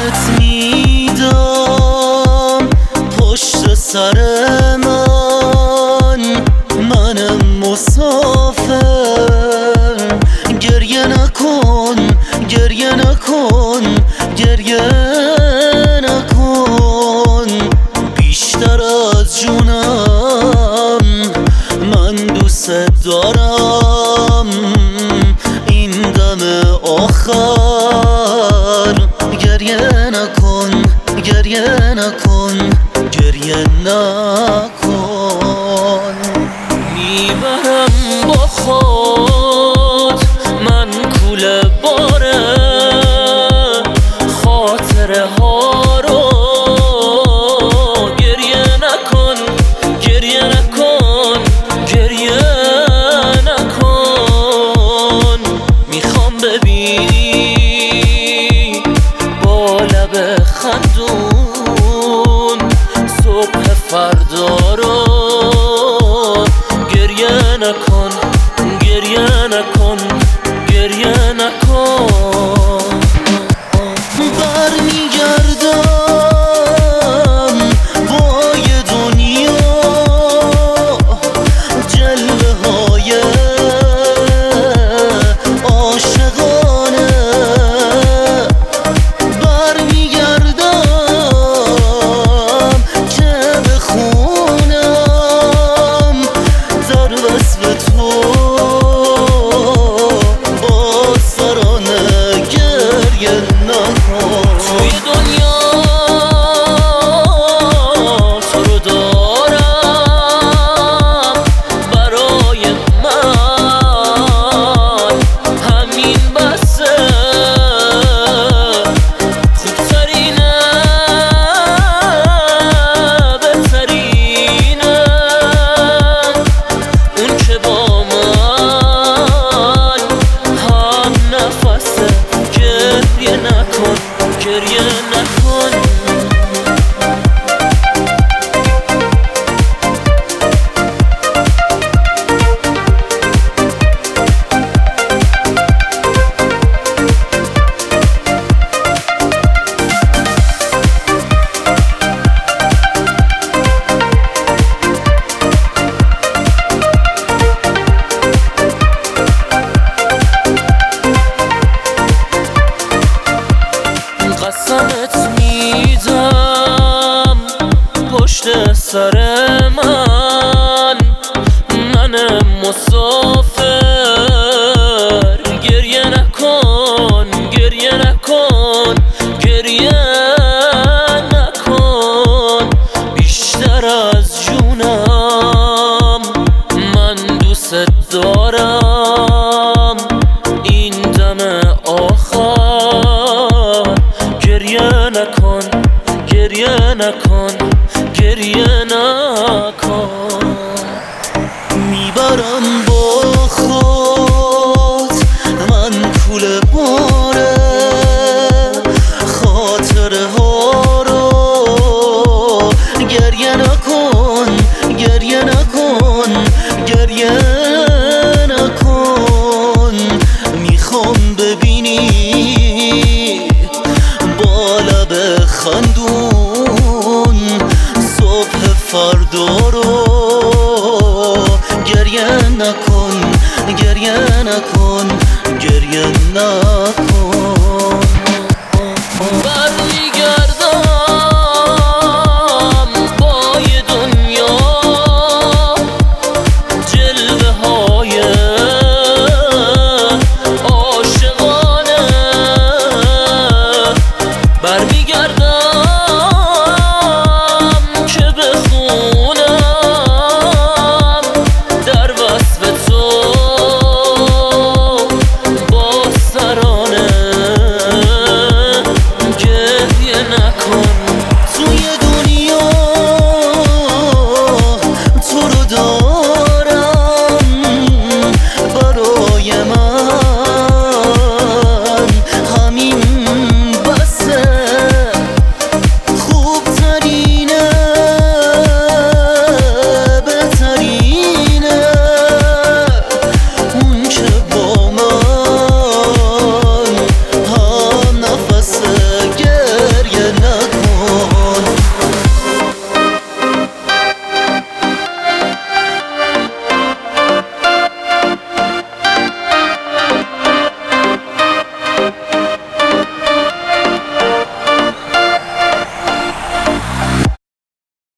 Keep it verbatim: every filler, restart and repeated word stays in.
قسمت میدم پشت سر من، منم مسافر. گریه نکن گریه نکن گریه نکن، بیشتر از جونم من دوست دارم. این دم آخر گریه نکن گریه نکن گریه نکن. میبرم با خود من کوله باره خاطره ها رو. گریه نکن گریه نکن گریه نکن. میخوام ببینی با لب خندون صبح فردا رو. گریه نکن گریه نکن گریه نکن. برمیگردم با یه دنیا جلوه های عاشقانه. برمیگردم که بخونم در وصف تو با سرانه. گریه نکن. توی دنیا تو رو دارم برای من، همین بسه. خوبترینه بهترینه اون که با من هم نفسه. گریه نکن گریه نکن. قسمت میدم پشت سر من، منم مسافر. گریه نکن گریه نکن گریه نکن، بیشتر از جونم من دوست دارم. این دم آخر گریه نکن گریه نکن گریه نکن. میبرم با خود من کوله باره خاطره ها رو. گریه نکن گریه نکن گریه نکن. میخوام ببینی با لب خندون صبح فردا رو. گریه نکن گریه نکن گریه نکن. برمیگردم با یه دنیا جلوه های عاشقانه. برمیگردم که بخونم در وصف تو با سرانه. گریه نکن